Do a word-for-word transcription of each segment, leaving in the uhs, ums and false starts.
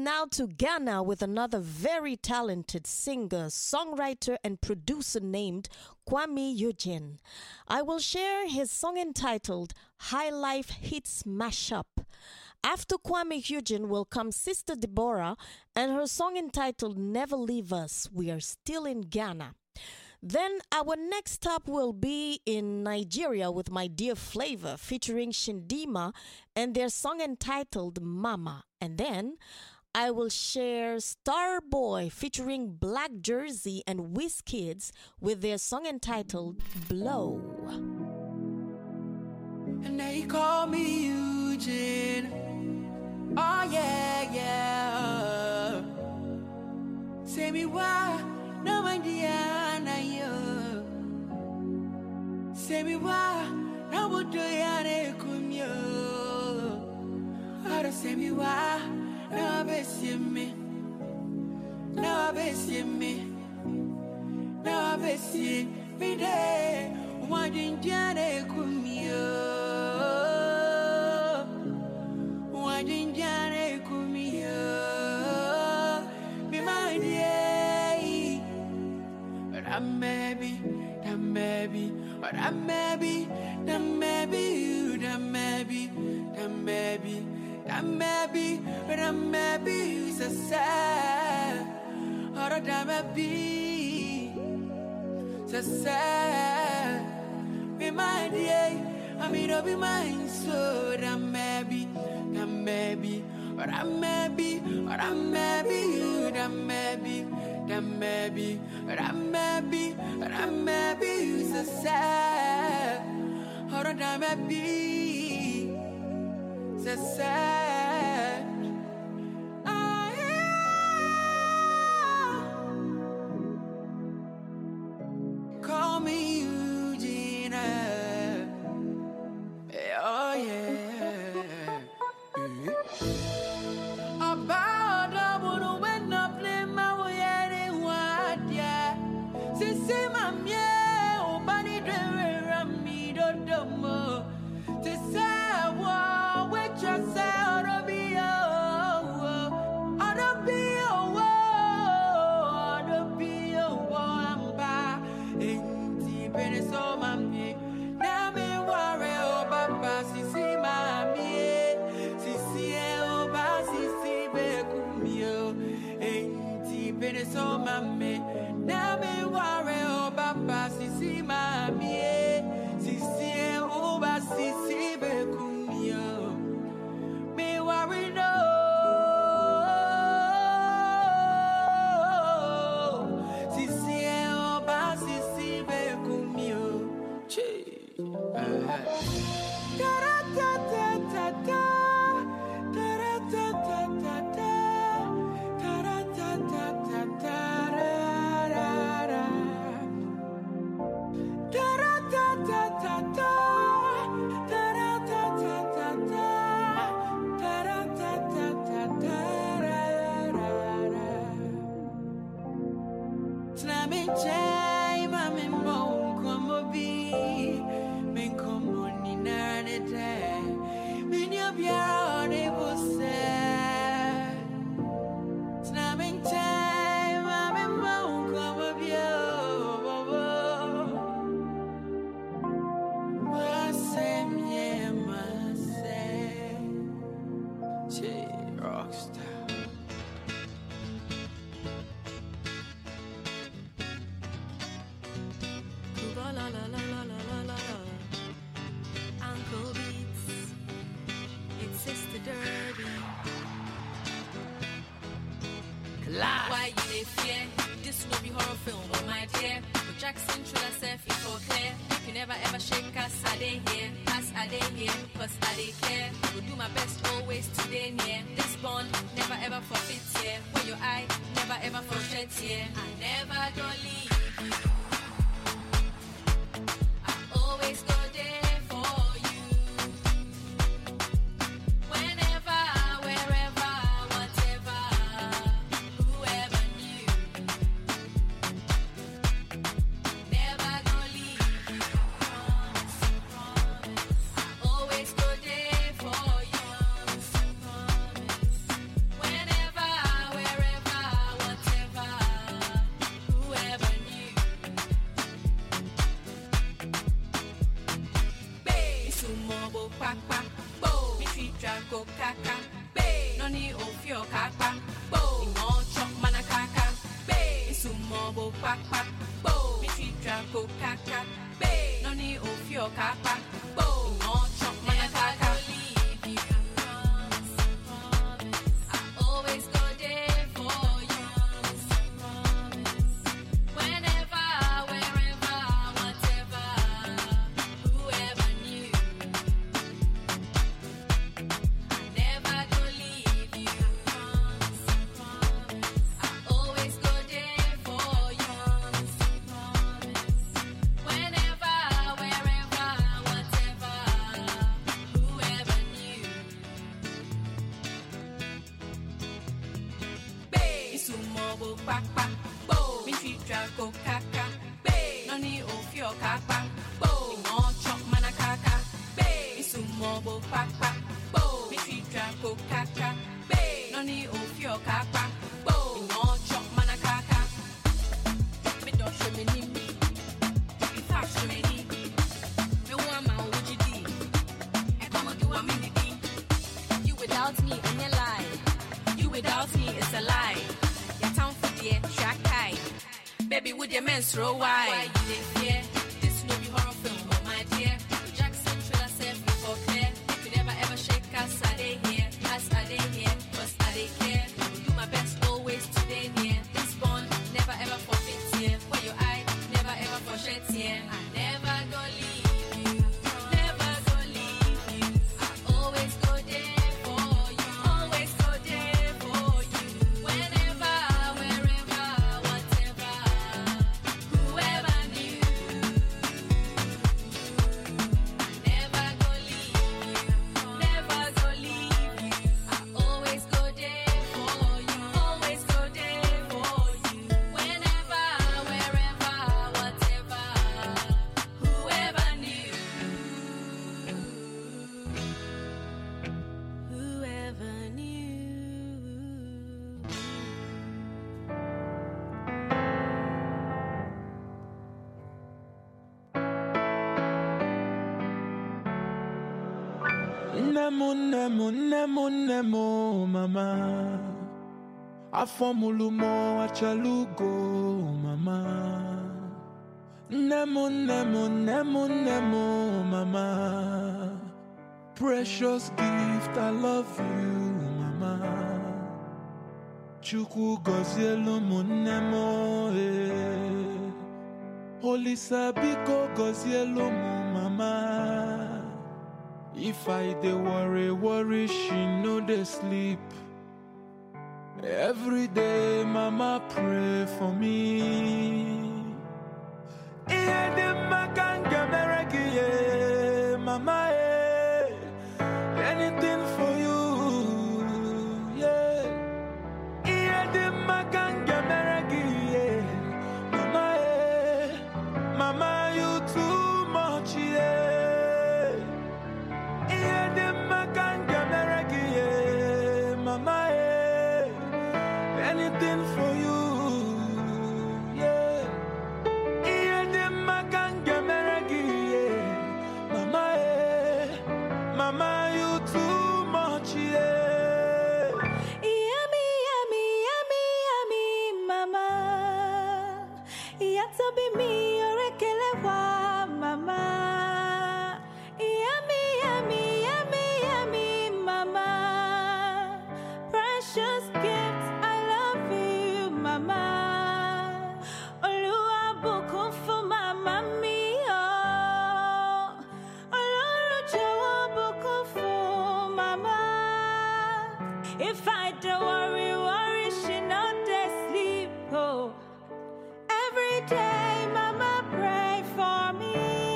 now to Ghana with another very talented singer, songwriter, and producer named Kwame Eugene. I will share his song entitled High Life Hits Mashup. After Kwame Eugene will come Sister Deborah and her song entitled Never Leave Us. We are still in Ghana. Then our next stop will be in Nigeria with my dear Flavor featuring Shindima and their song entitled Mama. And then I will share Starboy featuring Black Jersey and Wizkids with their song entitled Blow. And they call me Eugene. Oh yeah, yeah. Say me why, no Indiana, yo. Say me why, no would do ya, come yo. How to say me why, no be see me, no be see me, no be see me there. One Indiana, come yo. That maybe, that maybe, but that maybe, that maybe you, that maybe, that maybe, that maybe, but that maybe you so sad, or that maybe, so sad. Be my day, I mean, don't be mine, so that maybe, that maybe, but that maybe, but that maybe you, that maybe. That maybe, that maybe, that maybe you so sad. Or that maybe, so sad. Ah, yeah. Call me Eugene. Oh yeah. About the one who went up play my way. Say my yeah, oh bunny driver me do do mo. To say what which I say I don't be oh, I don't be oh, I don't be oh, I'm back. Ain't even so mommy. Now me worry oh papa si si mommy, si si oh ba si si be kumio. Ain't even so mommy. Now me worry. Papa, sisi mami, sisi uba, sisi bekumio. Me worry no, sisi uba, sisi bekumio. Che, da da da da da da, da da da da da, da da da da da da. Why you they fear? This no be horror film, oh my dear. But Jackson should have said it for clear. You never ever shake us, I dey here. Us, I dey here, cause I dey care. Will do my best always to dey near. This bond never ever forfeits here. When your eye never ever forgets here. I never gonna leave you. I always go there for you. Whenever, wherever. Whenever quack quack, bo. Me treat draco kaka, bay. No need of your kaka, bo. No chop my kaka. Leave you. I always go there for you. Whenever, wherever, whatever, whoever knew. I never go leave you. I always go there for you. Whenever, wherever, whatever, whoever knew. Bay, sumo quack quack, bo. Me treat draco kaka, bay. No need of your kaka, bo. No chop mana kaka, bay. Sumo quack quack, bo. Me treat draco kaka, bay. No need of your kaka, bo. No chop mana kaka. Me don't show me name. In fact, show me name. Me want my O G D. And come on, do a minute. You without me, and you lie. You without me, it's a lie. Your town for the track high. Baby, with your menstrual why? Why you live here? This no be horror film, oh my dear. Jackson trailer self before clear. If you never ever shake us, I dey here. Us, I dey here. Cause I dey care. I will do my best always to stay near. This bond never ever forfeit here. Where your eye never ever forget here. I never go leave you. Never go leave you. I always go there for you. Always go there for you. Whenever, wherever, whatever, whoever knew. Never go leave you. Never go leave you. I always go there for you. Always go there for you. Whenever, wherever, whatever, whoever knew. Whoever knew. Nemo, nemo, nemo, nemo, mama. Afomulumo achalugo, mama. Nemo, nemo, nemo, nemo, mama. Precious gift, I love you, mama. Chuku gozielo mo nemo, eh. Holy Sabiko gozielo mo, mama. If I dey worry, worry, she no dey sleep. Every day, mama pray for me. Iya de makanga mereki, yeah, mama, eh. Anything for you, yeah. Iya de makanga mereki, yeah, mama, eh. Mama, you too much, yeah. Yeah, them makanga mereki, yeah, mama, eh. Anything for you, yeah. Yeah, them makanga mereki, yeah, mama, eh. Mama, you too much, yeah. Yummy, yummy, yummy, yummy, mama. Yata be me, orekelewa, mama. Yummy, yummy, yummy, yummy, mama. Precious gift, I love you, mama. Olúwa bùkún fún mama mi, oh. Ọlọ́run jọ̀wọ́ bùkún fún mama. If I don't worry, worry, she not dey sleep, oh. Every day, mama pray for me.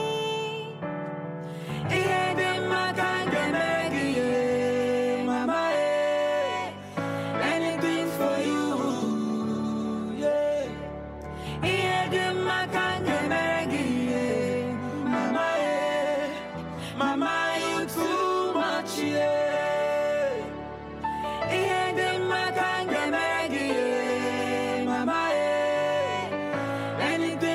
Yeah, them makanga mereki, yeah, mama, eh. Anything for you, yeah. Yeah, them makanga mereki, yeah, mama, eh. Mama, you too much, yeah. Yeah, them makanga mereki, yeah, mama, eh. Anything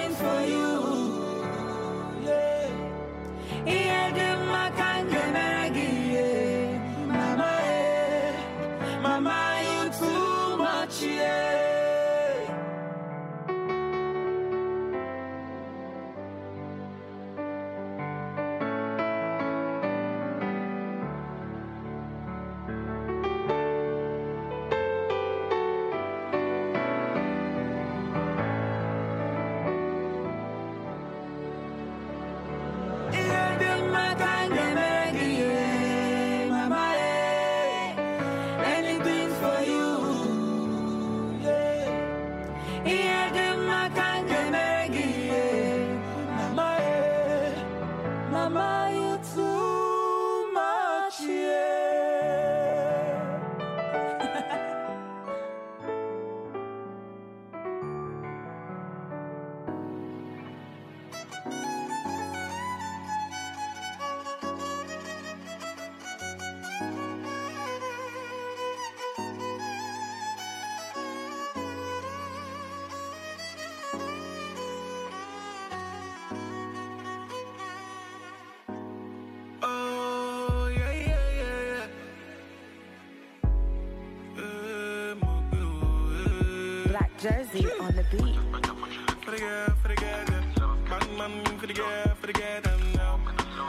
Black Jersey on the beat. For the girl, for the girl, yeah. Man, man, for the girl, for the girl, them now.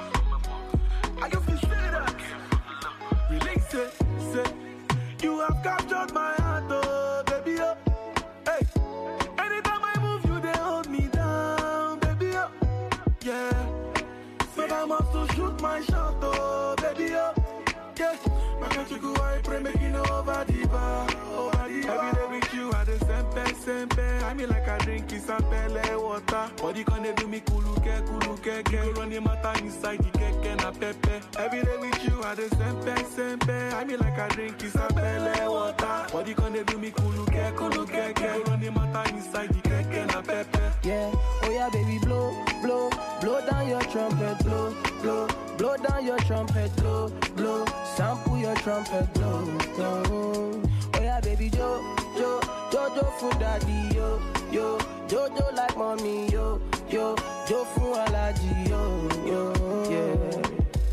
I can feel straight up. Release it, say. You have captured my heart, oh, baby, oh. Hey. Anytime I move, you, they hold me down, baby, oh. Yeah. So I must to shoot my shot, oh, baby, oh. Yeah. My country go, I pray, making over the bar, over the bar. Every day with you, I the sempe, sempe. I mean like I drink is a pele water. Body can do me kuluke, kuluke, ke. Run the matter inside the keke na pepe. Every day with you, I the sempe, sempe. I mean like I drink is a pele water. Body can do me kuluke, kuluke, ke. Run the matter inside the keke na pepe. Yeah, oh yeah, baby, blow, blow, blow down your trumpet, blow, blow, blow down your trumpet, blow, blow, sample your trumpet, blow, blow. Oh yeah, baby, jo, jo, jojo for daddy, yo, yo, jojo like mommy, yo, yo, jo for allergy, yo, yo, yeah.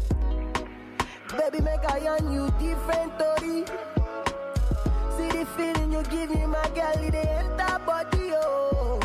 Baby, make I on you different story. See the feeling you give me, my girl, it enter body, yo.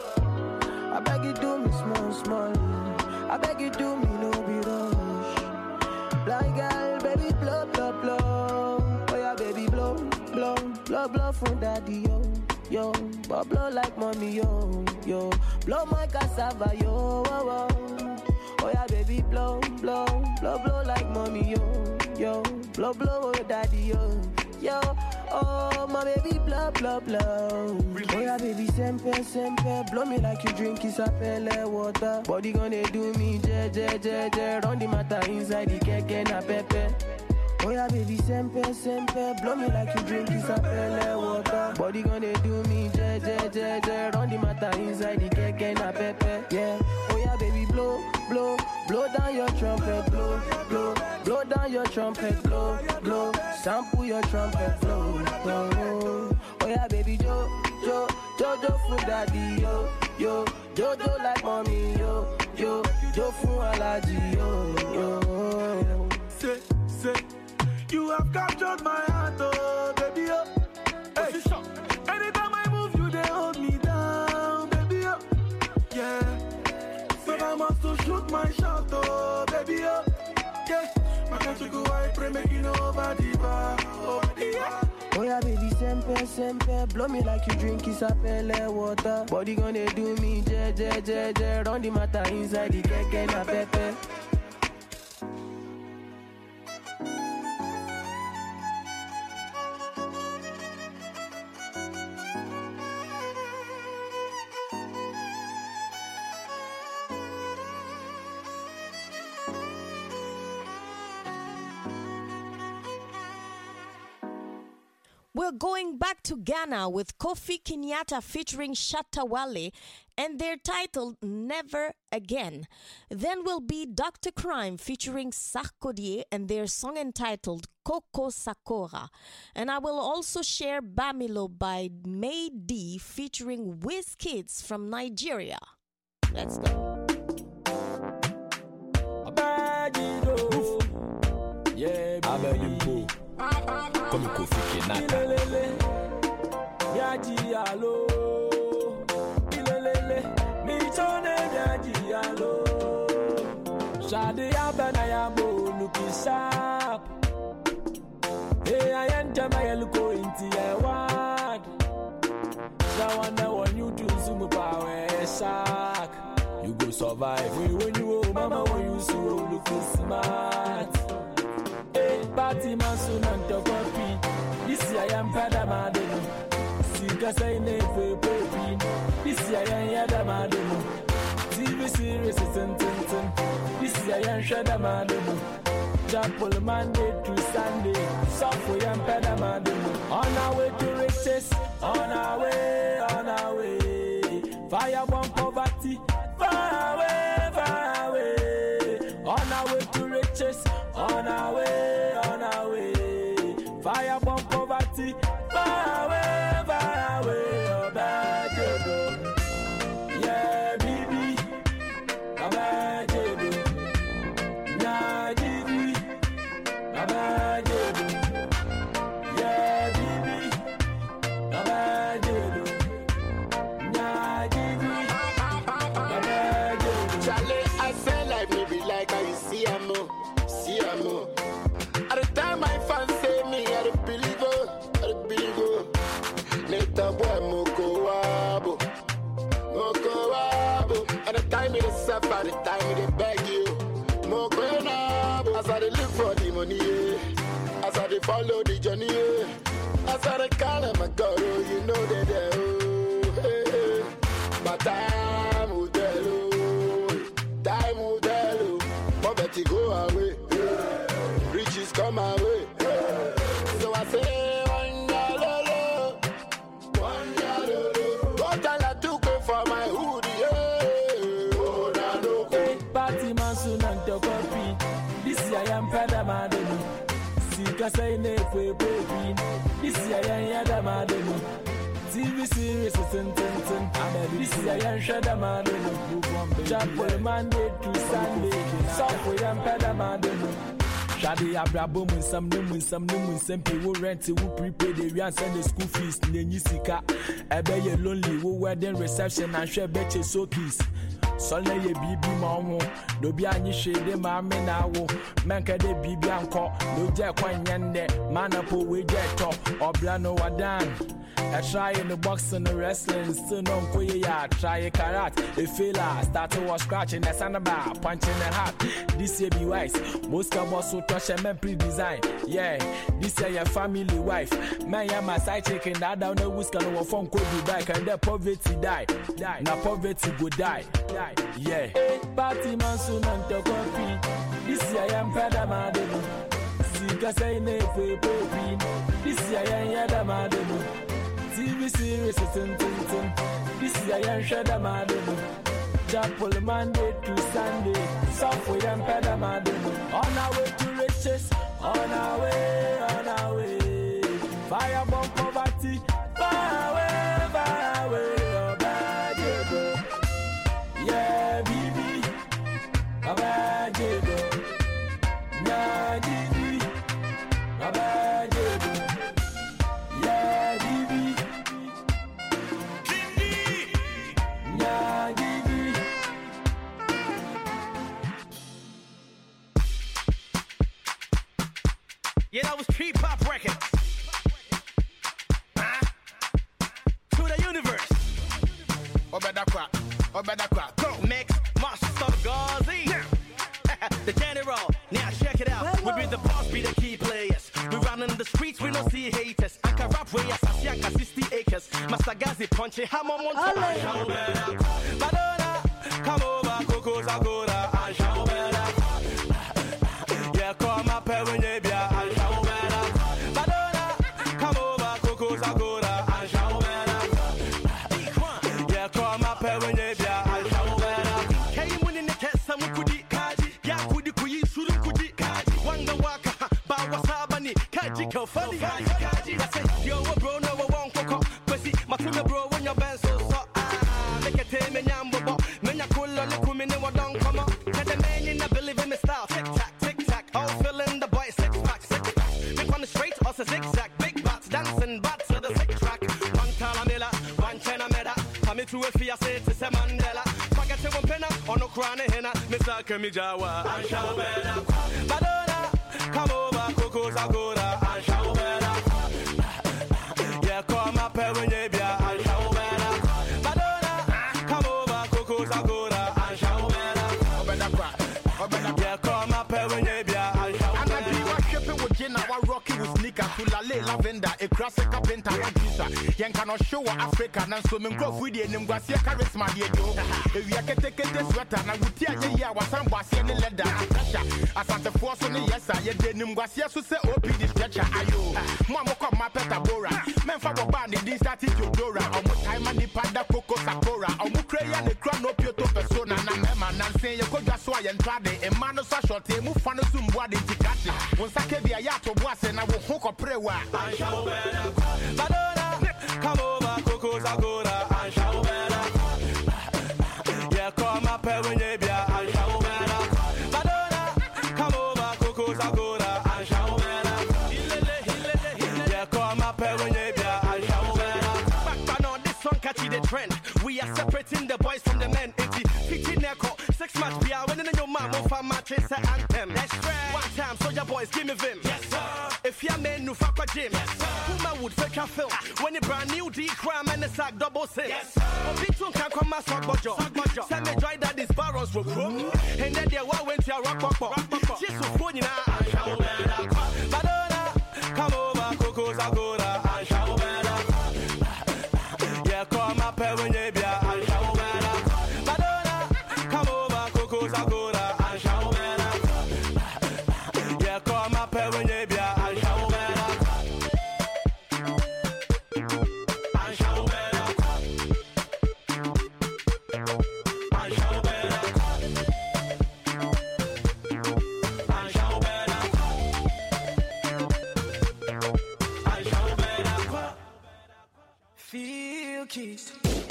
I beg you do me small, small. I beg you do me no be rush. Blind girl, baby, blow, blow, blow. Oh yeah, baby, blow, blow, blow, blow from daddy, yo, yo. But blow like mommy, yo, yo. Blow my cassava, yo, oh, oh. Oh yeah, baby, blow, blow, blow, blow like mommy, yo, yo. Blow, blow, oh daddy, yo, yo. Oh, my baby, blow, blow, blow. Oh yeah, baby, sempe, sempe. Blow me like you drink isapele water. Body gonna do me, je, je, je, je. Run the matter inside the keke na pepe. Oh yeah, baby, sempe, sempe. Blow me like you drink isapele water. Body gonna do me, je, je, je, je. Run the matter inside the keke na pepe. Yeah. Oh yeah, baby, blow, blow, blow down your trumpet, blow, blow, blow down your trumpet, blow, blow, sample your trumpet, blow, blow. Oh yeah, baby, jo, jo, jojo for daddy, yo, yo, jojo like mommy, yo, yo, jo for allergy, yo, yo. Say, say, you have captured my heart, oh, baby, oh. Hey, anytime I move, you they hold me down, baby, oh. Yeah. So I must to shoot my shot, oh, baby, oh. Yeah. My country go, I pray, making over the bar, over the bar. Oh yeah, baby, sempe, sempe. Blow me like you drink isapele water. Body gonna do me, je, je, je, je. Run the matter inside the keke na pepe. We're going back to Ghana with Kofi Kenyatta featuring Shatta Wale, and they're titled Never Again. Then will be Doctor Crime featuring Sarkodie and their song entitled Koko Sakora. And I will also share Bamilo by May D featuring Wizkids from Nigeria. Let's go. Yeah, baby. Comme Kofi Kenyatta. Yaji alo, ilelele, mi chone yaji alo. Shadi abana yabo looking sharp. Hey, I enter my elko into your word. Shawana want you to zoom power shark. You go survive. When you oh mama when you so looking smart. Party man soon and to copy. This year I am Pada Madeno. Sika say ne pe pe. This year I am Yada Madeno. T V series is ten ten ten. This year I am Shada Madeno. Jample Monday to Sunday. Software I am Pada Madeno. On our way to riches. On our way, on our way. Fire bomb poverty. Far away, far away. On our way to riches. On our way, on our way. Fire bomb poverty. Far away, far away. Oh, bad jodo. Yeah, baby. Oh, bad jodo. Nah, baby. Oh, bad jodo. Yeah, baby. Oh, bad jodo. Mr. Boy Moko Wabo, Moko Wabo. And the time it is suffer, the time it is beg you. Moko Wabo. As I dey look for the money, yeah. As I dey follow the journey, yeah. As I dey call them my God, oh, you know they there, oh, hey, hey. But time will tell, oh, time will tell, oh. But better go away, yeah. Riches come away, yeah. So I say, one dollar, one dollar. What I took for my hoodie, yeah. Oh, na no go. Party man soon and the copy. This year I am Padamadeno. Sika say ne kwe baby. This year I am Yadamadeno. T V series is ten ten ten. This year I am Shadamadeno. Chapel Monday to Sunday. Software am Padamadeno. Shadi Abrabo mun some no mun some no mun some people rent who prepaid the rent send the school fees nenyi sika ebe ye lonely wo wedding reception and share betche so keys Solne ye bibi ma wo do bi anyi hwede ma me na wo menka de bibi anko no je kwan nyende manapo we je to obra no wadan I try in the boxing, the wrestling, still no queer. Try a karat, a failure. Start to was scratching the sandbar, punching the hat. This year be wise. Most cowboys so touch a man pre design. Yeah, this year your family wife. Man, ya my side chicken, that down the whisker no phone could be back and the poverty die. Die. Now poverty go die. Die. Yeah. Hey, party man soon and the coffee. This year I am Padamadeno. Sika say ne kwe baby. This year I am Yadamadeno. T V series is ten ten ten. This year I am Shadamadeno. Chapel Monday to Sunday. Software and Padamadeno. On our way to riches. On our way, on our way. Fire bomb poverty. Far away, far away. Oh, bad you go. Yeah, baby. Oh, bad you go. Nah, baby. Oh, bad you go. Yeah, baby. Yeah, baby. Yeah, that was Tree Pop Records. Huh? To the universe. Obedakwa, Obedakwa, Go. Mix, Master Gazi. The general. Now check it out. We be the boss, be the key players. We run in the streets, we don't see haters. I can rap way as I can sixty acres. Master Gazi punching hammer on top. Madonna, come over, Coco Zagora, and show better. Yeah, come up here when you be and show better. Madonna, come over, Coco Zagora, and show better. Yeah, come up here when you be and show better. Came when in the test, some could eat kaji. Yeah, could you should could eat kaji. Wonder waka, Bawasabani, Kaji, Kofani, Kaji. I say, yo, bro, no one coco. Pussy, my two bro, when your band so so. Ah, make a tame and yambo. Menya cool on the women and what don't come up. Tell the man in the believe in me style. Tick tack, tick tack. All feeling the boy six pack, six pack. Make on the straight, also zigzag. Big bats dancing, bats to the six track. One Talamilla, one China Meda. Come to a Fia, say to say Mandela. Forget to one penna, on no crown henna. Mister Kamijawa, and show better. Madonna, come over, Coco Zagora, and show better. Yeah, come up here when you be and show better. Madonna, come over, Coco Zagora, and show better. Obedakwa, Obedakwa. Yeah, come up here when you be and show And I better. be what shipping with gin, our rocky with sneaker, Tulale, lavender, a cross a carpenter, and juicer. Yan cannot show Africa, and swimming growth with the Nimgasia charisma, dear Joe. If you can take it sweater, and I would tear you, was some was any leather, and pressure. As at the force on the yes, I did Nimgasia to say, oh, this stretcher, ayo. Mamma come my pet abora. Men for a band, they started to Dora, or what time and the panda coco sakura, or Mukrea, the crown of Pioto persona, and Memman, and say you could just sway and trade, and Mano Sashot, move fun of some body to catch it. Once I can be a yacht of was, and I will hook up prayer. And show better. Madonna, come over, Coco Zagora, and show better. Yeah, come up here when you be and show better. Madonna, come over, Coco Zagora, and show better. Yeah, come up here when you be and show better. Back by now, this song catchy the trend. We are separating the boys from the men. It's fifteen neck, six match be out, winning in your mom, one fan match, it's an anthem. That's right. One time, so your boys give me vim. Yes, sir. If you're men, you fuck a gym. Yes, sir. Who my would fake Africa film. When you brand new D crime and the sack double six. Yes. Obitun can come as a bojo. Send me dry that these barons will grow. And then they went to a rock pop. Just so funny now. Madonna, come over, Coco's Agora. And shower better. Yeah, come up here when you be and shower better. Madonna, come over, Coco's Agora. And shower better. Yeah, come up here when you be and shower better. And shower better. And shower better. And shower better. And shower better. Feel keys.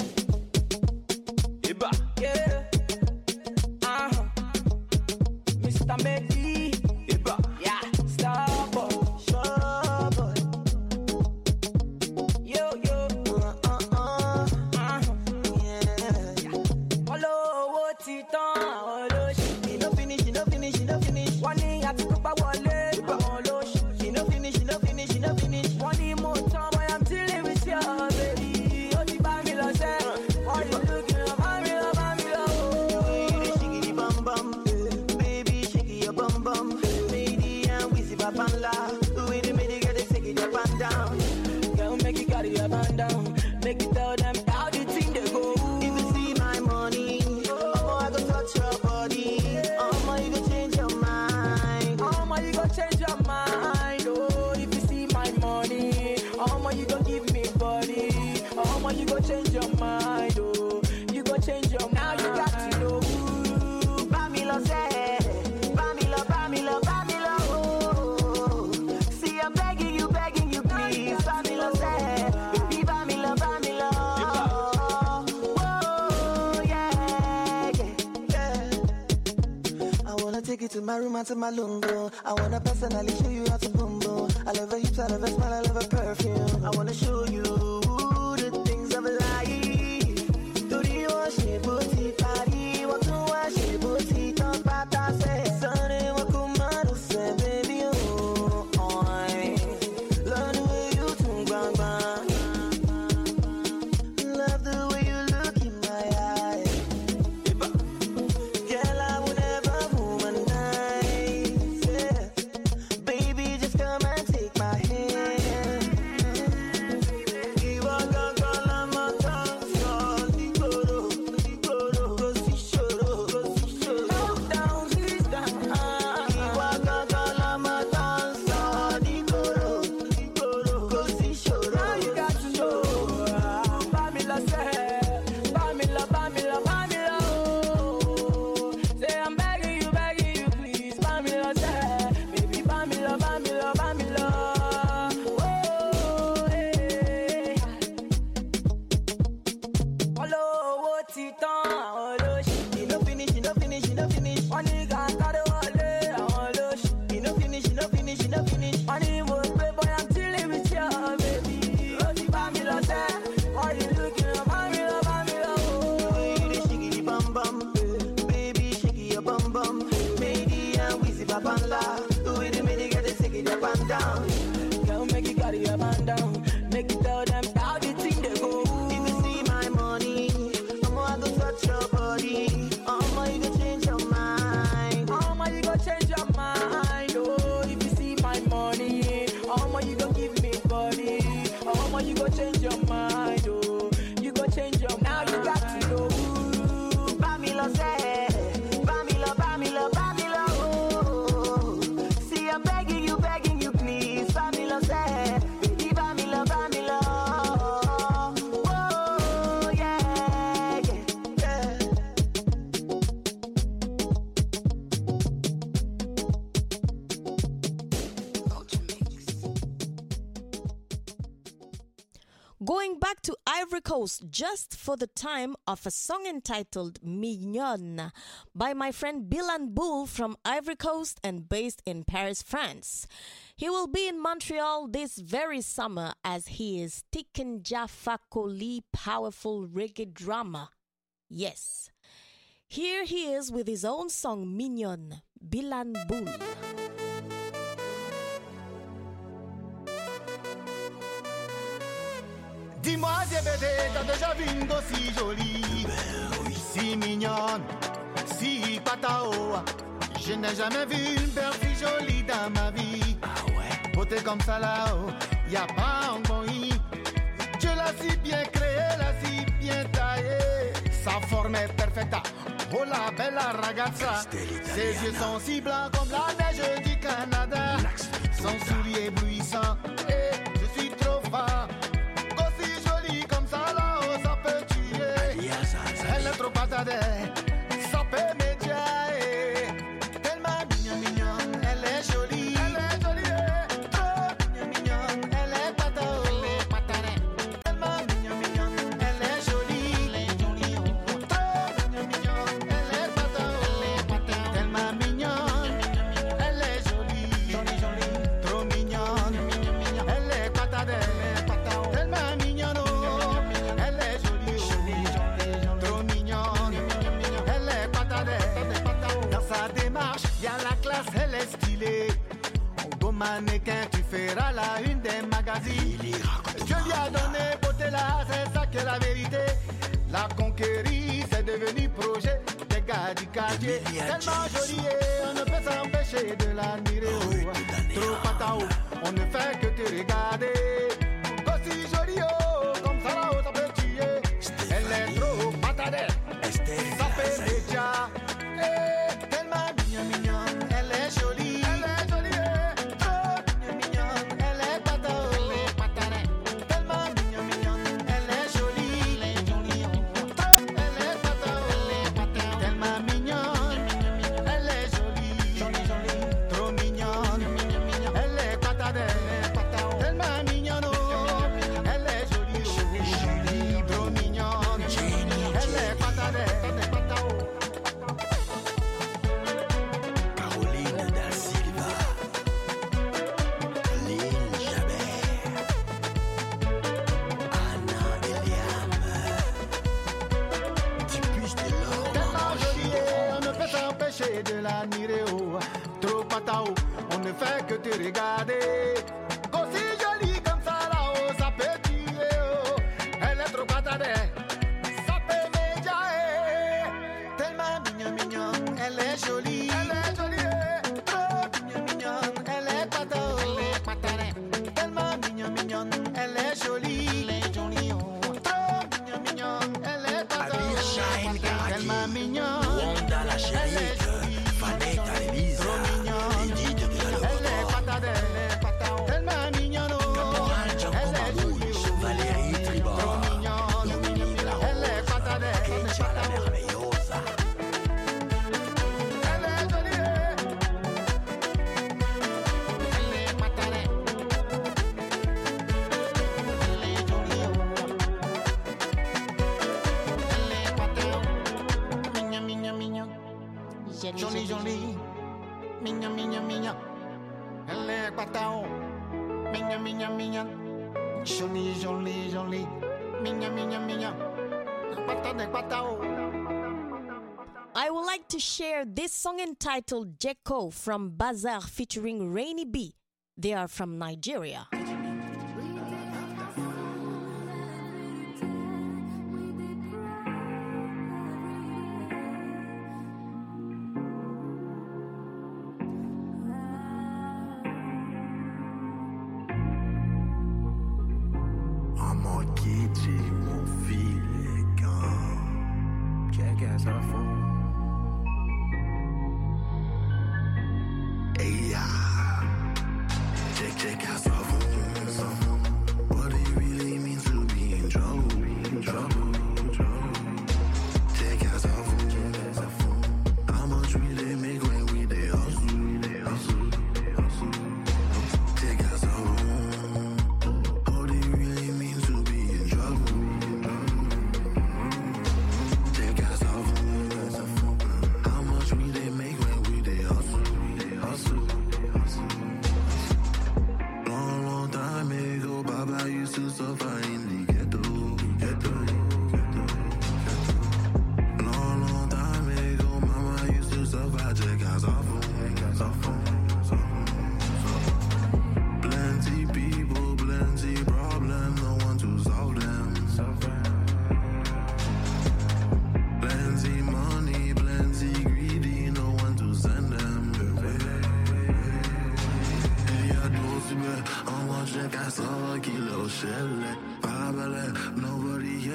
Iba. Yeah. Uh-huh. Mister Medi. Iba. Yeah. Star boy. Sure boy. Yo, yo. Uh-uh-uh. Uh-huh. Yeah. Yeah. Hello, what's it on? Hello, she no finish, she no finish, she no finish. One thing I took up a wallet. Hello, she no finish, she no finish, she no finish. One thing more time, I am dealing with you, baby. Oh, the Bamila say, why you looking at Bamila, Bamila? Shake it, bum bum, baby, shake your bum bum. Lady and Wizzy Babala, wait a minute, get it, take it up and down. Girl, make it carry up and down. Make it tell them how the thing they go. If you see my money, oh, I go touch your body. Oh, you go change your mind. Oh, you go change your mind. Oh, if you see my money, oh, you go give me body. Oh, you go change your mind. Oh, you go change your mind. Now you got to know. Bamila say, Bamila, Bamila, Bamila. Oh, see I'm begging you, begging you, please. Bamila say, baby, Bamila, Bamila. Oh, yeah, yeah, yeah. I wanna take you to my room and to my lungo. I wanna personally show you how to boom boom. I love her hips, I love her smile, I love her perfume. I wanna show you the things of life. Do you want she booty party? What do I she booty talk about? I say, Sunday, what come on, say, baby, oh, oi. Love the way you turn, bang, bang. Love the way you look in my eyes. Girl, I will never womanize, yeah. Baby, just come and take my hand. You are gonna call on my tongue, so Ligoro, Ligoro, go see Shoro, go see Shoro. Look down, please down. You are gonna call on my tongue, so Ligoro, Ligoro, go see Shoro. Now you got to know. Bamila say, Bamila, Bamila, Bamila. Oh, say I'm begging you, begging you, please. Bamila say, baby, Bamila, Bamila, Bamila. Oh, hey. Hello, what's it on? Hello, she no finish, she no finish, she no finish. One nigga got it all day. Hello, she no finish, she no finish, she no finish. One nigga play boy, I'm chilling with you, baby. Oh, the Bamila say, why you looking at Bamila, Bamila? Oh, you shake it, bum bum, baby, shake your bum bum. Baby, and Wizzy Babala, wait a minute, get it, take it up and down. Girl, make it carry up and down. Make it tell them how the thing they go. If you see my money, I'm gonna touch your body. Oh, you go change your mind. Oh, you go change your mind. Oh, if you see my money, oh, you go give me body. Oh, you go change your mind. Oh, you go change your mind. Now you got to know. Bamila say, Bamila, Bamila, Bamila. Oh, see I'm begging you, begging you, please. Bamila say, baby, Bamila, Bamila. Oh, yeah, yeah, yeah. Going back to Ivory Coast just for the time of a song entitled Mignonne by my friend Bilan Boul from Ivory Coast and based in Paris, France. He will be in Montreal this very summer as he is Tikenja Fakoli powerful reggae drama. Yes. Here he is with his own song Mignonne, Bilan Boul. Dis-moi, j'ai bébé, t'as déjà vu une gosse si jolie, si mignonne, si patao. Je n'ai jamais vu une belle si jolie dans ma vie. Ah ouais? Beauté comme ça là-haut, y'a pas un bon i. Dieu l'a si bien créé, l'a si bien taillé. Sa forme est parfaite. Oh la bella ragazza. Ses yeux sont si blancs comme la neige du Canada. Son sourire éblouissant. Et je suis trop fan. Aussi jolie comme ça là-haut, ça peut tuer. Elle est trop patate. Ça peut m'étirer. Tellement mignonne, mignonne. Elle est jolie. Elle est jolie. Trop mignonne, mignonne. Elle est patate. Elle est patate. Tellement mignonne, mignonne. Elle est jolie. Elle est jolie. Trop mignonne, mignonne. Elle est patate. Elle est patate. Tellement mignonne. Elle est jolie. Jolie, jolie. Trop mignonne. Elle est patate. Elle est patate. Tellement mignonne. Elle est jolie. Jolie, jolie. Trop mignonne. Elle est patate. Dans sa démarche, y a la classe, elle est stylée. En beau mannequin, tu feras la une des magazines. Je lui ai donné beauté là, c'est ça qui est la vérité. La conquérir, c'est devenu projet des gars du quartier. Tellement jolie, on ne peut s'empêcher de l'admirer. Trop patao, on ne fait que te regarder. Aussi jolie, oh, comme ça là, ça peut tuer. Elle est trop patate, ça fait déjà. Eh, tellement mignonne, mignonne, elle est jolie. Elle est jolie, trop mignonne, mignonne, elle est patate. Elle est patate. Tellement mignonne, mignonne, elle est jolie. Elle est jolie, trop, elle est patate. Elle est patate. Tellement mignonne, elle est jolie. Jolie, jolie, trop mignonne, elle est patate. Elle est patate. Tellement mignonne, elle est jolie. Jolie, trop mignonne, elle est patate. Elle est patate. Caroline da Silva, Lynn Jabert, Anna Eliam, Tipus de l'or. Tellement jolie, on ne peut s'empêcher de l'admirer. Oh. Trop patao, on ne fait que te regarder. Aussi jolie comme ça là-haut, ça peut tuer. Oh. Elle est trop patate, ça peut m'éjailler. Tellement mignonne, mignonne, elle est jolie. Elle est jolie, trop mignonne, mignonne, elle est patate. Elle est patate. Tellement mignonne, mignonne, elle est jolie. Elle est jolie, oh. Trop mignonne, mignonne, elle est patate. Abir Shine Tellement Karaki, mignonne. Wanda la chérie, Vanetta Elisa, Edith de Elle est la patate, elle est patate. Tellement mignonne. Caporal Django Elle est Mahmoud, jolie. Valérie Tribord, Trop mignonne. Dominique Larose, Elle est patate, elle est Ketia la patate. merveilleuse. Elle est jolie. Elle est patate. Elle est jolie. Elle est patate. Mignon, mignon, mignon. Jolie, jolie. Mignon, mignon, mignon. Elle est patate. Mignon, mignon, mignon. Jolie, jolie, jolie. Mignon, mignon, mignon. Patate, patate. I would like to share this song entitled Jeko from Bazaar featuring Rainy B. They are from Nigeria. Ọmọ kejì mo fi lè gan. Jẹ́gẹ́ sọ fún. Ẹ̀yà. Jẹ́gẹ́ sọ fún. What do you really mean to be in trouble? Trouble, trouble. Jẹ́gẹ́ sọ fún. How much we dey make when we dey hustle? Hustle, hustle. Jẹ́gẹ́ sọ fún. What do you really mean to be in trouble?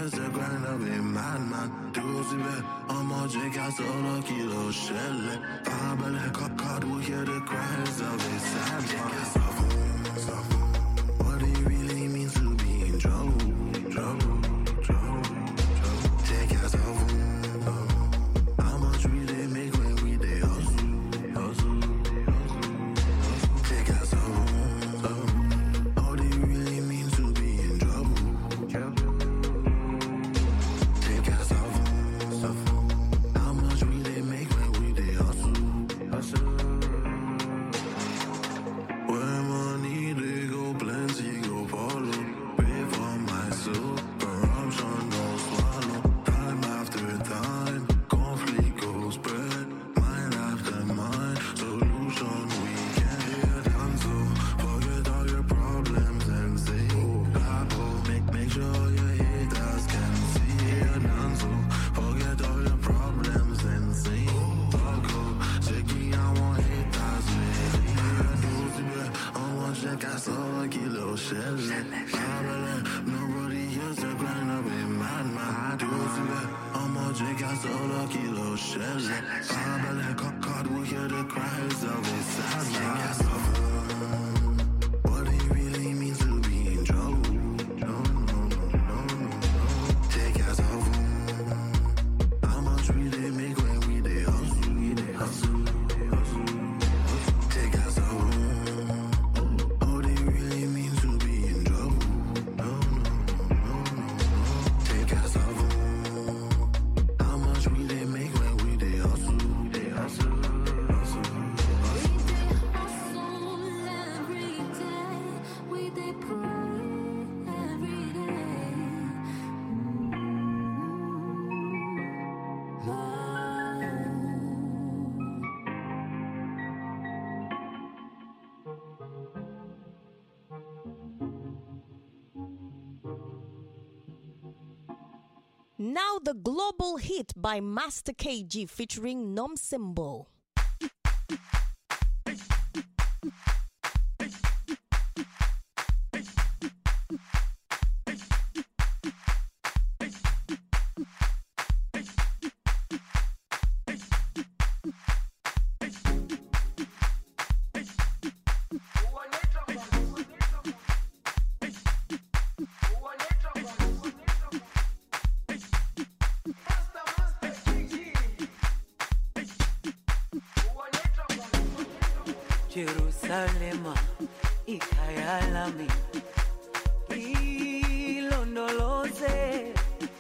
just a grind of a madman. Do si bed, I'm on Jake, I solo kilo shell. Fabele, cock card, will hear the cries of a sad man. What do you really mean to be in trouble? Trouble, trouble, trouble. Take us off. How much we they make when we they hustle, hustle, hustle. Take us off. How do you really mean to be in trouble? Trouble. Take us off. How much we they make when we they hustle, hustle. Where money they go plenty go follow. Pay for my soul. Corruption don't swallow. Time after time, conflict goes spread. Mind after mind, solution we can hear done so. Forget all your problems and say, oh, make make sure your haters can see it done so. Forget all your problems and say, oh, go. Checking I want haters, maybe I do see I want check I saw a kilo shell. Nobody hears the grind of a madman. Do see I'm on check I saw a kilo shell. Fabele, cock card, will hear the cries of a sad man. What do you really mean to be in trouble? No, no, no, no, no, no. Take us off. How much we they make when we they hustle, we they hustle, hustle, hustle. Take us off. How do you really mean to be in trouble? No, no, no, no, no. Take us off. How much we they make when we they hustle, they hustle, hustle, hustle. Now the global hit by Master K G featuring Nom Symbol. Jerusalema ikayalami ilondoloze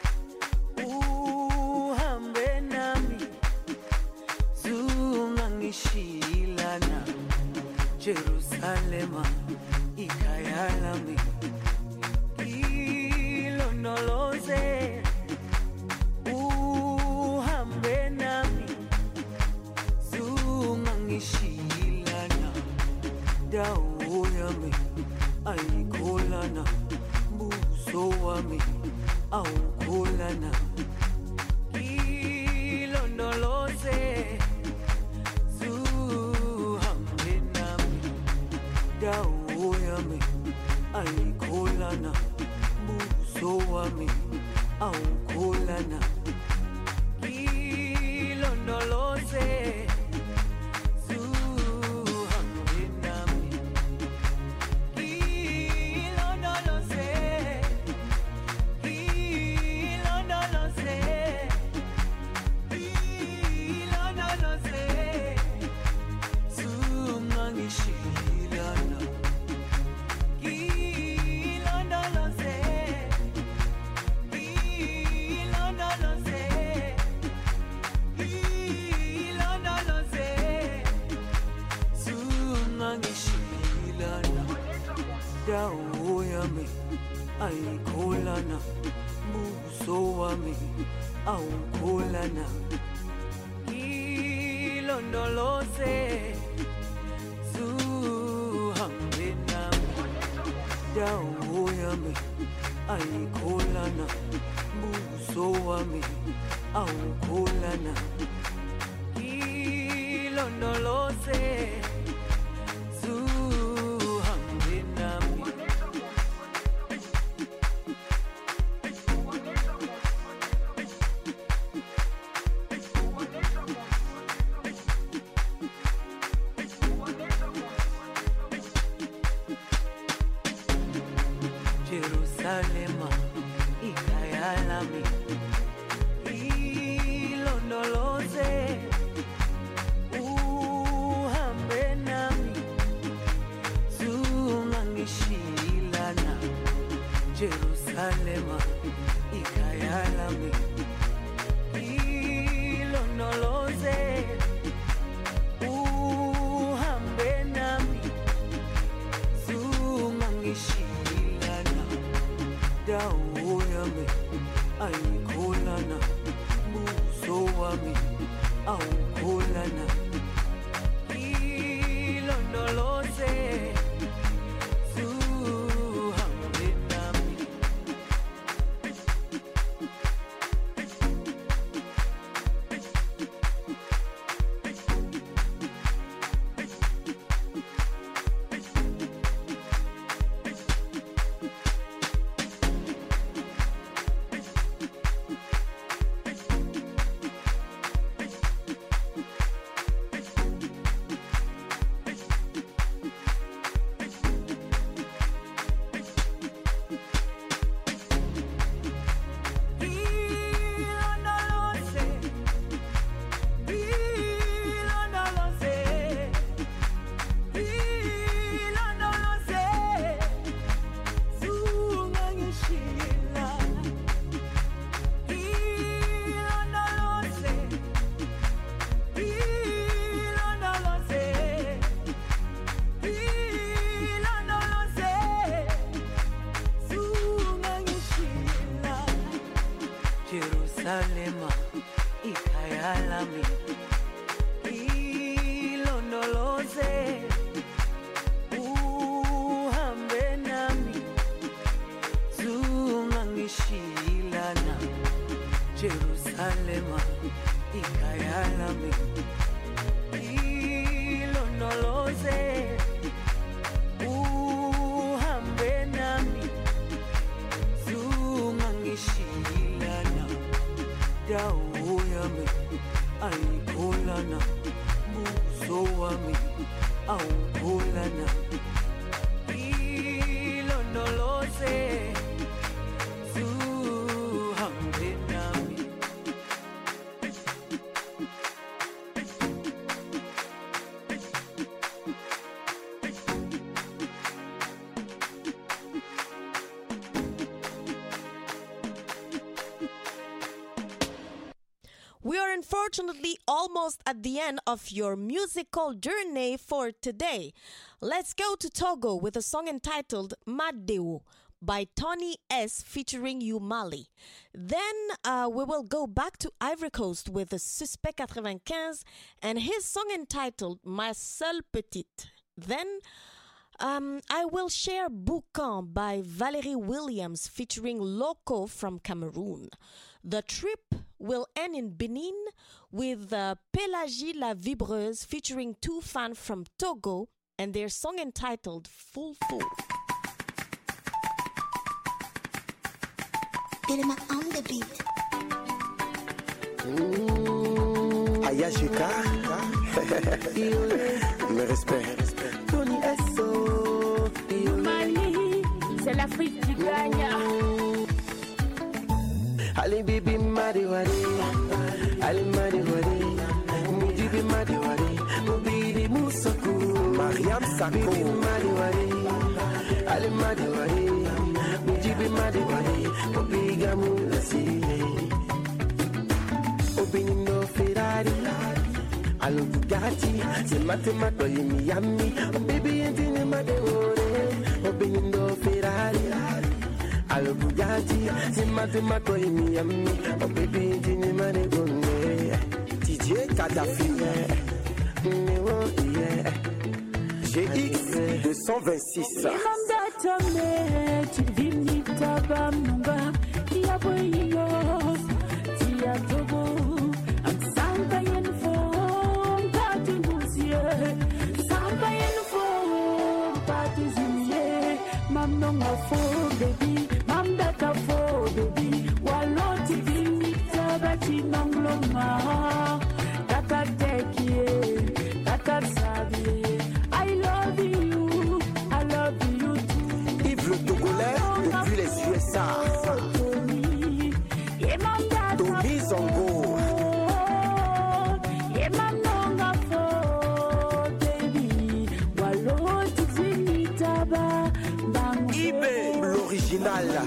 uhambe nami zungangishilana. Jerusalema ikayalami ilondoloze uhambe nami zungangishilana. Dawo yami ayikholana, buso wami awukholana. Ilondoloze zuhambe nami. Dawo yami ayikholana, buso wami awukholana. Ilondoloze dawo yami ayikholana, buso wami awukholana. Ilondoloze zuhambe nami. Dawo yami ayikholana, buso wami awukholana. Ilondoloze zuhambe nami. Jerusalema ikayalami ilondoloze uhambe nami zungangishilana Jerusalema ikayalami ilondoloze uhambe nami zungangishilana dawo yami ayikholana buso wami awukholana ilondoloze zuhambe nami Jerusalema ikayalami ilondoloze uhambe nami zungangishilana Jerusalema ikayalami ilondoloze uhambe nami zungangishilana dawo yami ayikholana buso wami awukholana ilondoloze zuhambe nami We are unfortunately almost at the end of your musical journey for today. Let's go to Togo with a song entitled Madeo by Tony S featuring Umali. Then uh, we will go back to Ivory Coast with the Suspect ninety-five and his song entitled Ma Seule Petite. Then um, I will share Boucan by Valerie Williams featuring Loco from Cameroon. The trip will end in Benin with uh, Pélagie la Vibreuse featuring two fans from Togo and their song entitled Full Full. Dilma on the beat. Mmh, Ayashika. Me respect. Tony S O. Mali, c'est l'Afrique qui gagne. Ali bibi madi wadi, Ali madi wadi, Mujibi madi wadi, Mubidi musaku, Mariam Sako, bibi madi wadi, Ali madi wadi, Mujibi madi wadi, Mubiga mulasi, Obini no Ferrari, Alo Bugatti, Se matemato in Miami, Oh baby entine madi wadi, Obini no Ferrari. Allo Bugatti, c'est mathémato et Miami. Oh baby, tu n'es pas de bonne. D J Kadhafi, numéro yeah. G X deux cent vingt-six. Imam Datame, tu vini tabamnunga, tia boyo, tia tobo, am samba yen fo, pati musiye, samba yen fo, pati zimiye, mam nonga fo, baby. Baby, waloti vini tabati nangloma, tata tekie, tata sabi. I love you, I love you too. Yves le Togolais depuis les U S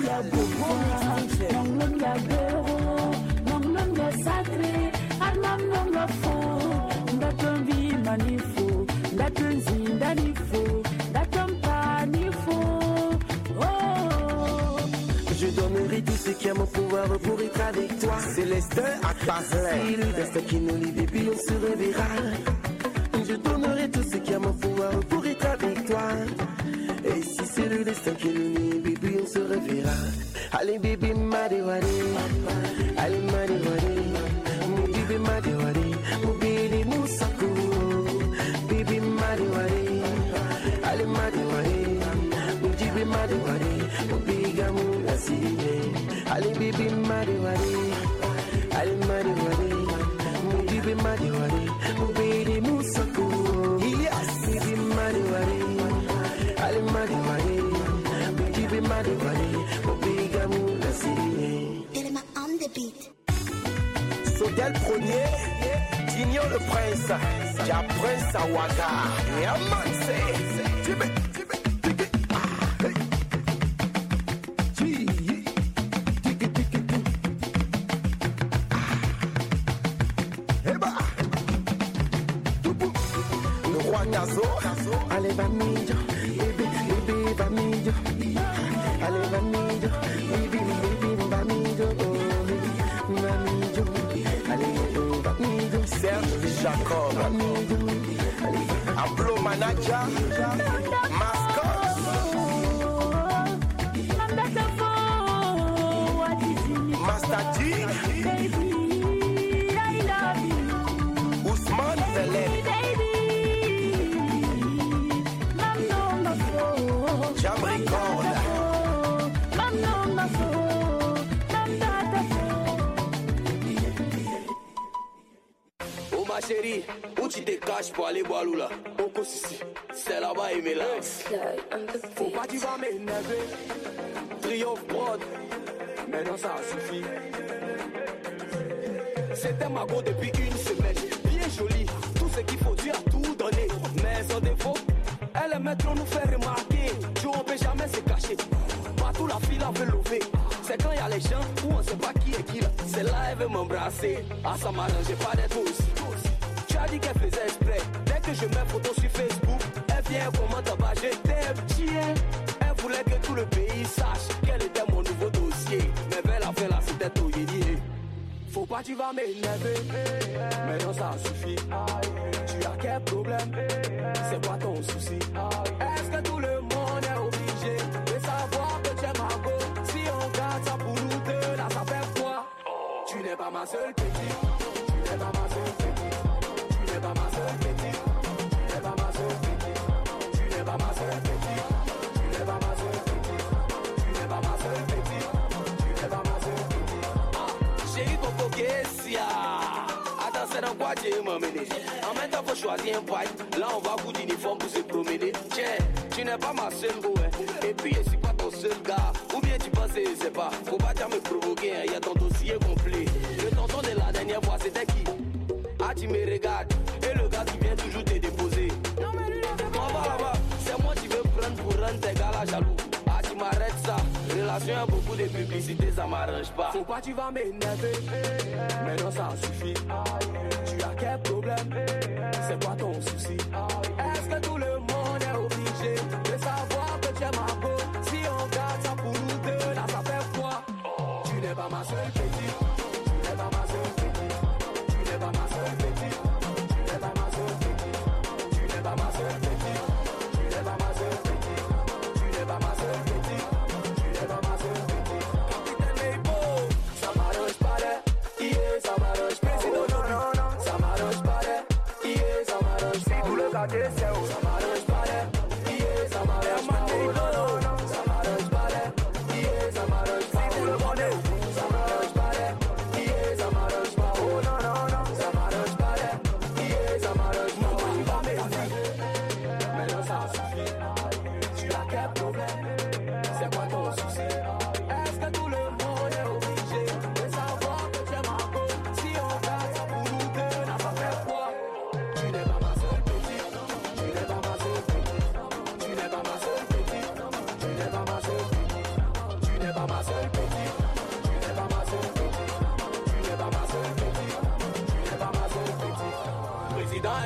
ya boba, nonglon ya bero, nonglon ya sacré, almam nonglon fo, ndaton vi manifo, ndaton zinda nifo, ndaton pa nifo. Oh. Je donnerai tout ce qui a mon pouvoir pour être avec toi. Célestin à Paris, le destin qui nous lie, baby, on se reverra. Je donnerai tout ce qui a mon pouvoir pour être avec toi. Et si c'est le destin qui nous lie, baby, on se reverra. Allez, baby, madewari, allez, madewari, mon baby, madewari, mon baby, moussakou, baby, madewari, allez, madewari, mon baby, madewari, mon baby, gamou, la signe. Allez, baby, madewari, allez, madewari, mon baby, madewari, mon baby, moussakou, yes, baby, madewari, allez, madewari, mon baby, madewari, mon baby, gamou, la signe. On the beat. Sodel premier, Dignon le prince, Dia prince à Ouaga, et un man c'est Tibé, Tibé, Tibé, ah, hey. Tibé, Tibé, Tibé, ah, eh bah, Toubou, le roi Nazo, allez Vanillo, bébé, bébé Vanillo, allez Vanillo, bébé, bébé Vanillo, oh, Vanillo, allez, oh, Vanillo, Serge Jacob, Aplo Manager, Mascot, Master G, Ousmane Velay, Jam Record, oh ma chérie, où tu te caches pour aller boire l'oula? Oko Sissi, c'est là-bas et mélange. Faut pas tu vas m'énerver. Triomphe Broad, maintenant ça suffit. C'était ma go depuis une semaine, bien jolie. Tout ce qu'il faut, tu as tout donné. Mais sans défaut, elle aime trop nous faire remarquer. Tu on peut jamais se cacher. Partout la fille la veut lever. C'est quand y a les gens où on sait pas qui est qui là. C'est là elle veut m'embrasser. Ah ça m'arrange pas d'être aussi. Tu as dit qu'elle faisait exprès. Dès que je mets photo sur Facebook, elle vient comment t'as pas jeté chien. Elle voulait que tout le pays sache qu'elle était mon nouveau dossier. Mais vers la fin là c'était tout yédi. Faut pas tu vas m'énerver. Mais non ça suffit. Tu as quel problème? C'est quoi ton souci? Est-ce que tout le monde est obligé de savoir que tu es ma go? Si on garde ça pour nous deux, là ça fait quoi? Tu n'es pas ma seule petite. Tu n'es pas ma seule petite. Tu n'es pas ma seule petite. Tu n'es pas ma seule petite. Tu n'es pas ma seule petite. Tu n'es pas ma seule petite. Tu n'es pas ma seule petite. Tu n'es pas ma seule petite. Ah, chérie Coco Kessia. Attends, c'est dans quoi tu es m'emmener? En même temps, faut choisir un paille. Là, on va foutre d'uniforme pour se promener. Tiens, tu n'es pas ma seule go, hein. Et puis, je suis pas ton seul gars. Ou bien tu penses, je sais pas. Faut pas dire me provoquer, hein. Y a ton dossier complet. Le tonton de la dernière fois, c'était qui? Ah, tu me regardes. Et le gars qui vient toujours te déposer. Non, mais lui, on va là-bas. C'est moi qui veux prendre pour rendre tes gars là jaloux. Ah, tu m'arrêtes ça. Relation a beaucoup de publicité, ça m'arrange pas. Faut pas, tu vas m'énerver. Mais non, ça suffit. Tu as quel problème? C'est quoi ton souci? Est-ce que tout le monde est obligé de savoir que tu es ma go? Si on garde ça pour nous deux, là ça fait quoi? Tu n'es pas ma seule petite. Tu n'es pas ma seule petite. Tu n'es pas ma seule petite. Tu n'es pas ma seule petite. Tu n'es pas ma seule petite. Tu n'es pas ma seule petite. Tu n'es pas ma seule petite. Tu n'es pas ma seule petite. Capitaine Leibo, ça m'arrange pas là. Yeah, ça m'arrange pas. Président Nobi, ça m'arrange pas là. Yeah, ça m'arrange pas. Si tout le quartier c'est où, ça m'arrange pas là.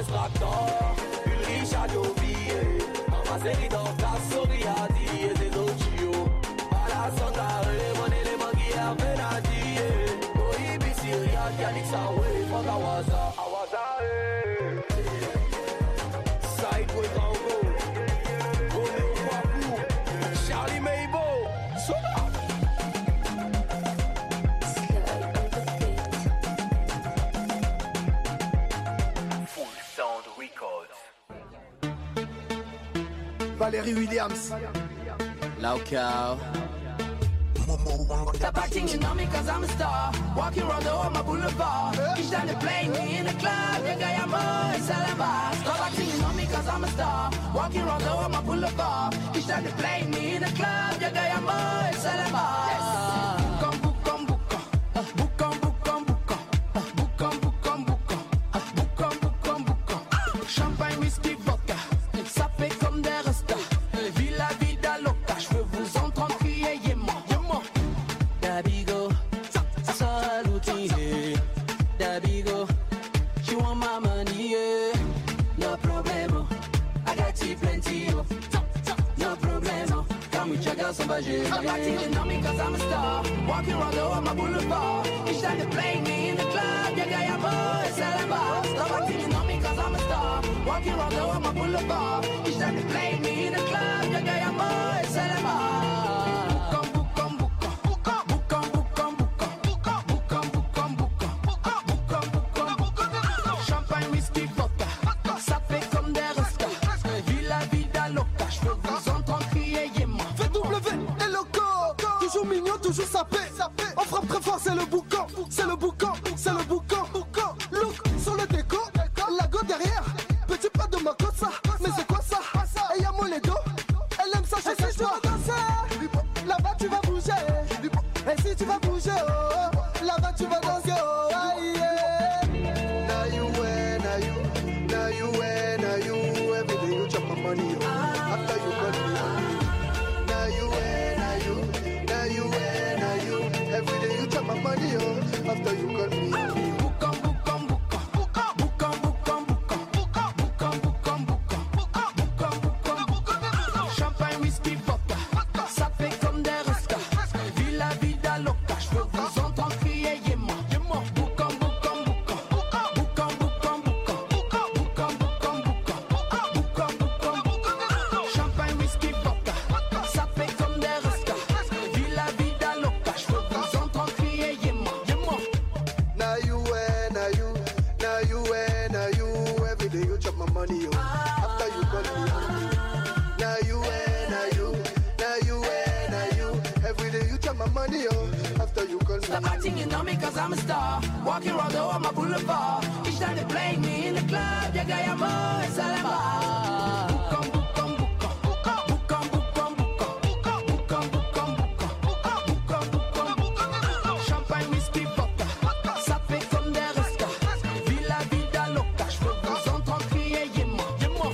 tractor, Ulrich a d'oublier. Ma série dans ta souris a dit et des autres. À la sangare, mon élément qui a penadi. Oh, ibi Syria, Yannick Sawe, fuck Awaza, Awaza, eh. Side with Congo, Romeo Kwaku, Charlie Meibo, Soda. Full Sound Records. Valérie Williams. Local. Stop acting, you know me cause I'm a star. Walking around the whole my boulevard. Each time they play me in the club, the guy I'm on, it's all about. Stop acting, you know me cause I'm a star. Walking around the whole my boulevard. Each time they play me in the club, the guy I'm on, it's all about. Book on, book on, book on. Book on, book on, book on. Book on, book on, book on. Book on, book on, book on. Champagne, whisky, vodka. Ça fait comme des restas. Villa, vida, loca. Je veux vous entendre crier, yémo, yémo. Dabigo, saluti, Dabigo, she want my money, yeah. No problemo, I got you plenty, oh. No problemo, come with your girl, somebody. I'm not even know me cause I'm a star. Walking around the whole my boulevard. Each time they play me in the club, yeah, guy, I'm always all about. Stop acting, you know me cause I'm a star. Walking around the whole my boulevard. Each time they play me in the club, yeah, guy, I'm always all about. Toujours sapé, on frappe très fort, c'est le boucan, c'est le boucan, c'est le boucan, boucan. Look sur le déco, la go derrière, petit pas de ma côte ça, mais c'est quoi ça? Et y'a mon ledo, elle aime ça, je sais, tu vas danser, là-bas tu vas bouger, et si tu vas bouger, oh, là-bas tu vas danser, oh, yeah. Now you win, now you, now you win, now you, every day you chop my money, oh, after you got me, now you win, now you, now you win. Every day you chop my money, oh, after you got me. Book on, book on, book on, book on, book on, book on, book on, book on, book on, book on, book on, book on, book on, book on, book on. Champagne, whisky, vodka, ça fait comme des restas. Villa, vida, loca, je veux vous entendre crier, yémo, yémo. Book on, book on, book on, book on, book on, book on, book on, book on, book on, book on, book on, book on, book on, book on. Champagne, whisky, vodka, ça fait comme des restas. Villa, vida, loca, je veux vous entendre crier, yémo, yémo. Now you win, now you, now you win, now you. Every day you chop my money, oh, after you got me. Now you win, now you, now you win, now you. Every day you chop my money, oh, after you got me. Stop acting, you know me cause I'm a star. Walking around the whole my boulevard. Each time they play me in the club, yeah, guy, I'm always all about. Book on, book on, book on, book on, book on, book on, book on, book on, book on, book on, book on, book on, book on, book on, book on. Champagne, whisky, vodka, ça fait comme des restas. Villa, vida, loca, je veux vous entendre crier, yémo, yémo.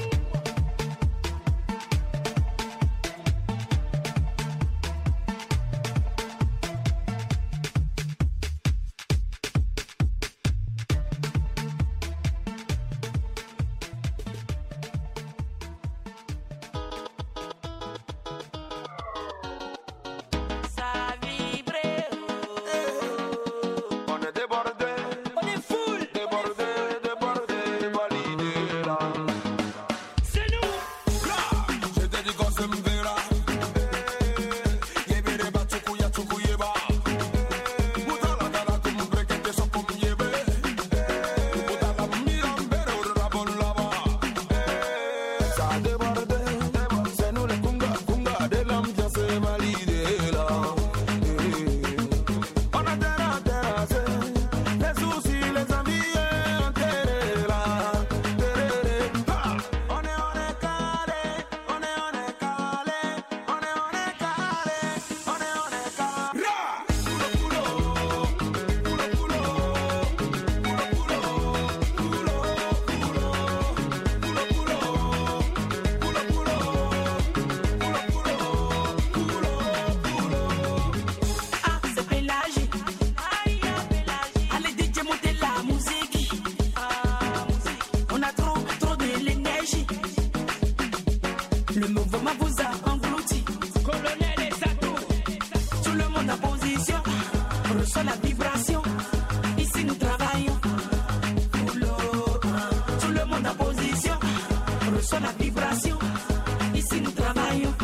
vibration. Ici nous travaillons. Boulot, tout le monde en position. Reçoit la vibration. Ici nous travaillons.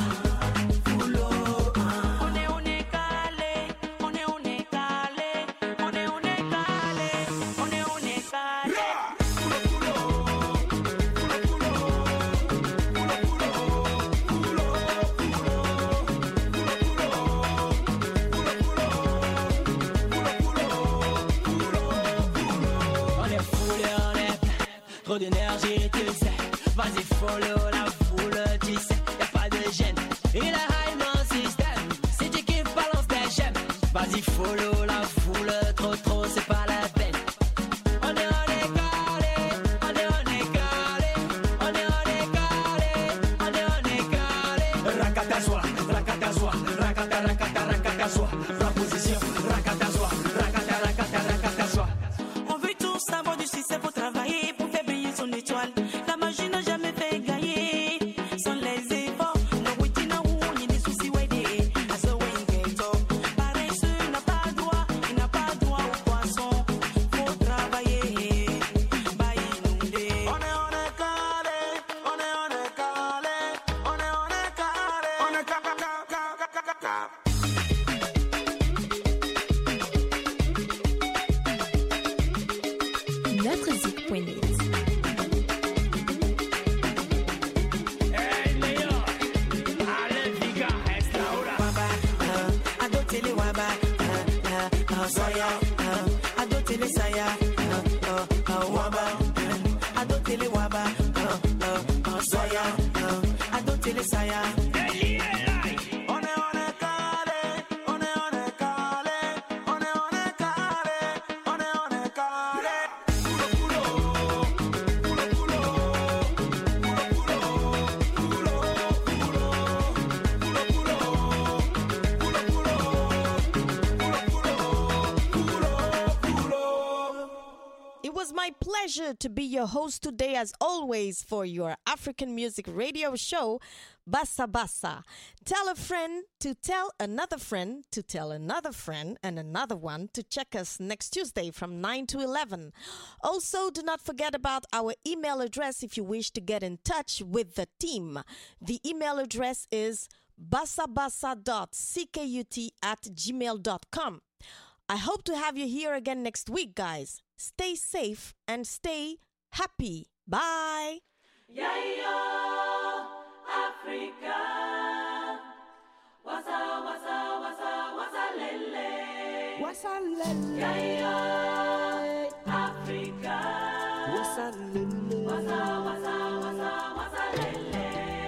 Trop d'énergie, tu sais. Vas-y, follow la foule, tu sais. Y'a pas de gêne. Il est high mon système. Si tu kiffes, balance des j'aime. Vas-y, follow la foule. Trop, trop, c'est pas la peine. On est, on est calé. On est, on est calé. On est, on est calé. On est, on est calé. Rakata soa, rakata soa. Rakata, rakata, rakata soa. Proposition, rakata soa. Rakata, rakata, rakata soa. On veut tous savoir du succès pour travailler, pour faire briller son étoile. La magie n'a jamais fait gagner. Sans les efforts, no routine, no ni des soucis, ouais, des. À ce way, ghetto. Paresseux n'a pas droit, il n'a pas droit au poisson. Faut travailler, bah inonder. On est, on est calé, on est, on est calé, on est, on est calé, on est ca ca ca ca ca ca ca. Notre zik point net. Hey, Leo. Allez, Vika, reste là, Waba, uh, adotele waba, uh, uh, uh, soya, uh, adotele saya, uh, uh, uh, waba, uh, adotele waba, uh, uh, uh, soya, uh, adotele saya. On est, on est calé, on est, on est calé, on est, on est calé, on est, on est calé. It was my pleasure to be your host today, as always, for your African music radio show, Bassa Bassa. Tell a friend to tell another friend to tell another friend and another one to check us next Tuesday from nine to eleven. Also, do not forget about our email address if you wish to get in touch with the team. The email address is bassabassa dot cut at gmail dot com. I hope to have you here again next week, guys. Stay safe and stay happy. Bye. Yayo, Africa. Wasa, wasa, wasa, wasa, lele. Wasa lele. Yayo, Africa. Wasa lele. Wasa, wasa, wasa, wasa, lele.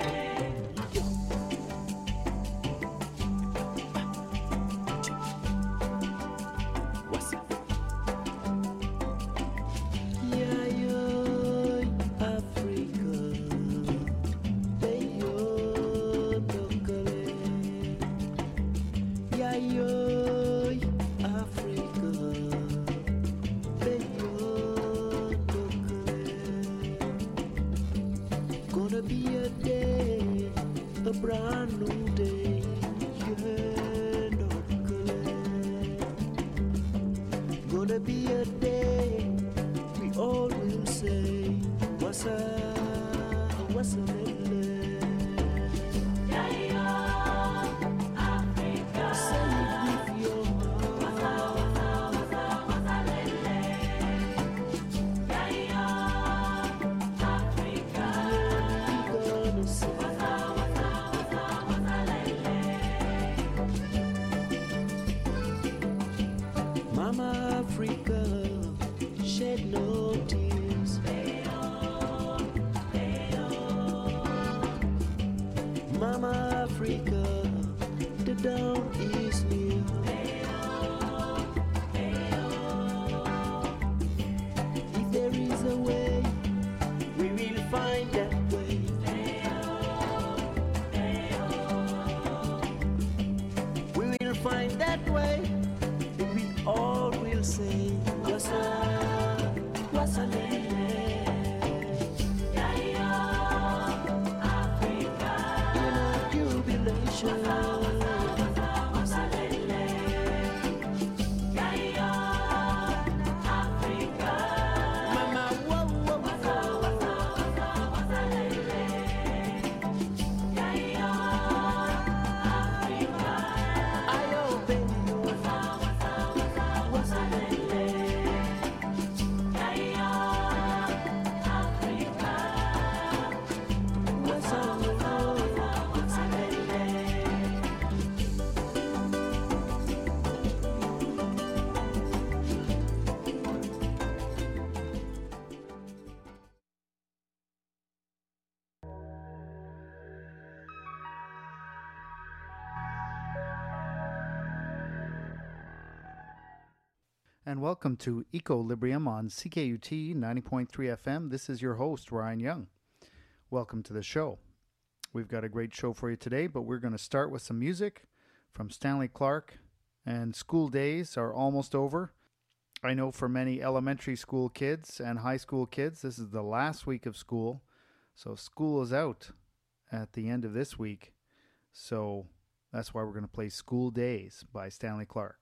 Gonna be a day, a brand new day. Yeah, gonna be a day we all will say, what's up, what's up, Mama Africa, shed no tears. Mama Africa, the dawn is near. If there is a way, we will find that way. We will find that way. All will say, what's up, what's up, Africa, in a jubilation. and welcome to Equilibrium on C K U T ninety point three F M. This is your host, Ryan Young. Welcome to the show. We've got a great show for you today, but we're going to start with some music from Stanley Clarke, and school days are almost over. I know for many elementary school kids and high school kids, this is the last week of school, so school is out at the end of this week, so that's why we're going to play School Days by Stanley Clarke.